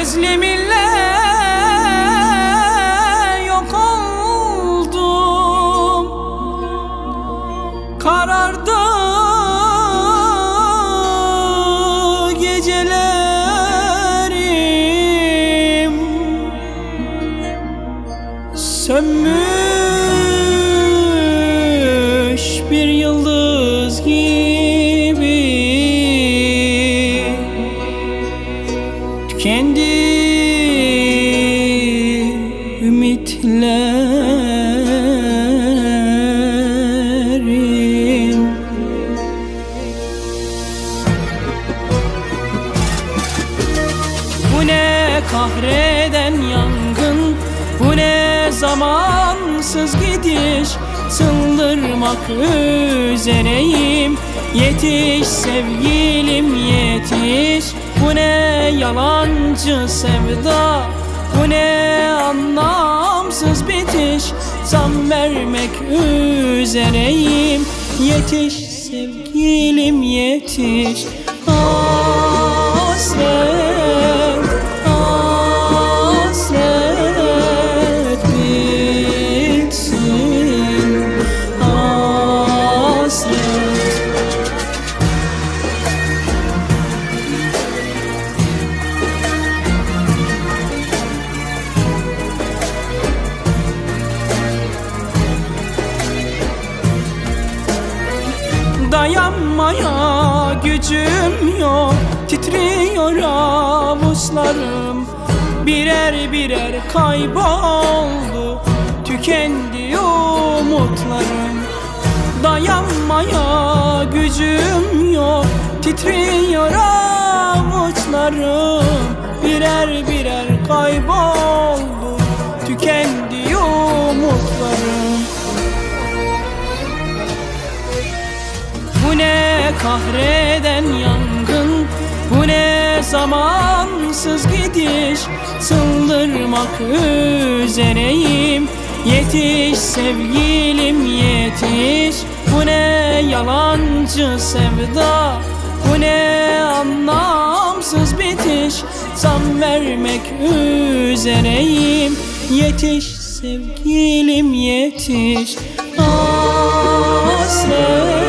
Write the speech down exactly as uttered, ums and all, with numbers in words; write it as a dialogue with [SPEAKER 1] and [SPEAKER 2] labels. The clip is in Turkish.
[SPEAKER 1] Özleminle yok oldum, karardı gecelerim, sönmüş bir yıldız gibi tükendi ümitlerim. Bu ne kahreden yangın, bu ne zamansız gidiş, çıldırmak üzereyim. Yetiş sevgilim yetiş, bu ne yalancı sevda, bu ne anlamsız bitiş, can vermek üzereyim. Yetiş sevgilim yetiş, hasret, hasret bitsin, hasret. Dayanmaya gücüm yok, titriyor avuçlarım. Birer birer kayboldu, tükendi umutlarım. Dayanmaya gücüm yok, titriyor avuçlarım. Birer birer kayboldu, tükendi umutlarım. Bu ne kahreden yangın, bu ne zamansız gidiş, çıldırmak üzereyim. Yetiş sevgilim yetiş, bu ne yalancı sevda, bu ne anlamsız bitiş, can vermek üzereyim. Yetiş sevgilim yetiş, hasret.